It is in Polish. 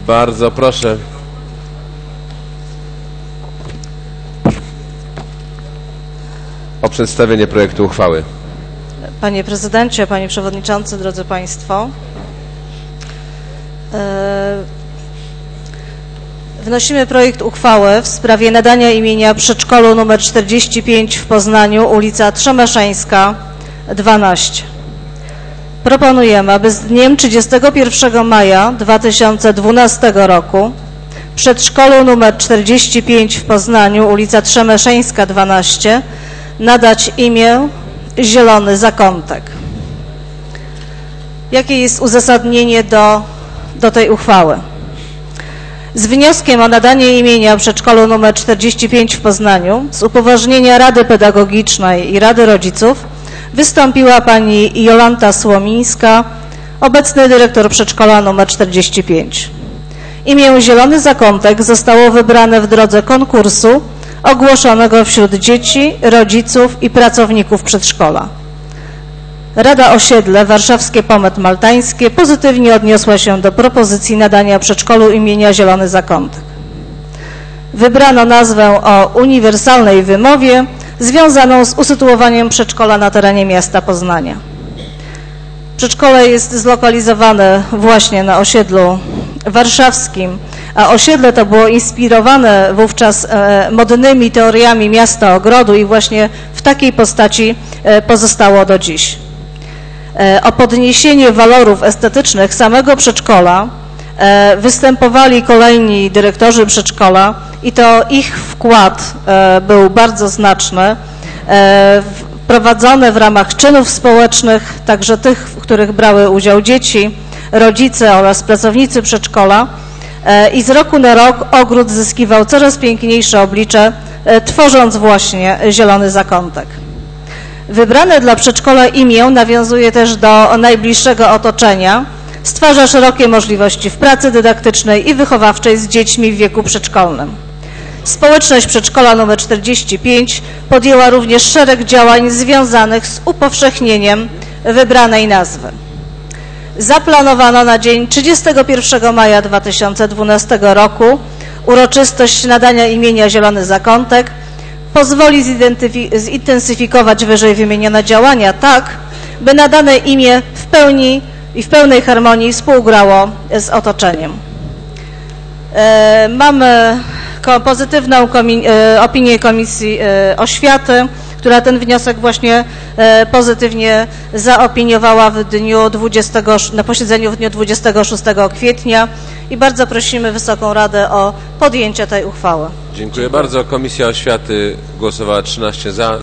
Bardzo proszę. O przedstawienie projektu uchwały. Panie Prezydencie, Panie Przewodniczący, drodzy Państwo. Wnosimy projekt uchwały w sprawie nadania imienia przedszkolu nr 45 w Poznaniu, ulica Trzemeszeńska, 12. Proponujemy, aby z dniem 31 maja 2012 roku przedszkolu nr 45 w Poznaniu, ulica Trzemeszeńska, 12 nadać imię Zielony Zakątek. Jakie jest uzasadnienie do tej uchwały? Z wnioskiem o nadanie imienia przedszkolu nr 45 w Poznaniu z upoważnienia Rady Pedagogicznej i Rady Rodziców wystąpiła pani Jolanta Słomińska, obecny dyrektor przedszkola nr 45. Imię Zielony Zakątek zostało wybrane w drodze konkursu ogłoszonego wśród dzieci, rodziców i pracowników przedszkola. Rada Osiedle Warszawskie Pomet Maltańskie pozytywnie odniosła się do propozycji nadania przedszkolu imienia Zielony Zakątek. Wybrano nazwę o uniwersalnej wymowie związaną z usytuowaniem przedszkola na terenie miasta Poznania. Przedszkole jest zlokalizowane właśnie na osiedlu warszawskim, a osiedle to było inspirowane wówczas modnymi teoriami miasta ogrodu i właśnie w takiej postaci pozostało do dziś. O podniesienie walorów estetycznych samego przedszkola występowali kolejni dyrektorzy przedszkola i to ich wkład był bardzo znaczny, prowadzone w ramach czynów społecznych, także tych, w których brały udział dzieci, rodzice oraz pracownicy przedszkola i z roku na rok ogród zyskiwał coraz piękniejsze oblicze, tworząc właśnie Zielony Zakątek. Wybrane dla przedszkola imię nawiązuje też do najbliższego otoczenia, stwarza szerokie możliwości w pracy dydaktycznej i wychowawczej z dziećmi w wieku przedszkolnym. Społeczność przedszkola nr 45 podjęła również szereg działań związanych z upowszechnieniem wybranej nazwy. Zaplanowano na dzień 31 maja 2012 roku uroczystość nadania imienia Zielony Zakątek. Pozwoli zintensyfikować wyżej wymienione działania tak, by nadane imię w pełni i w pełnej harmonii współgrało z otoczeniem. Mamy pozytywną opinię Komisji Oświaty, która ten wniosek właśnie pozytywnie zaopiniowała na posiedzeniu w dniu 26 kwietnia i bardzo prosimy Wysoką Radę o podjęcie tej uchwały. Dziękuję bardzo. Komisja Oświaty głosowała 13 za.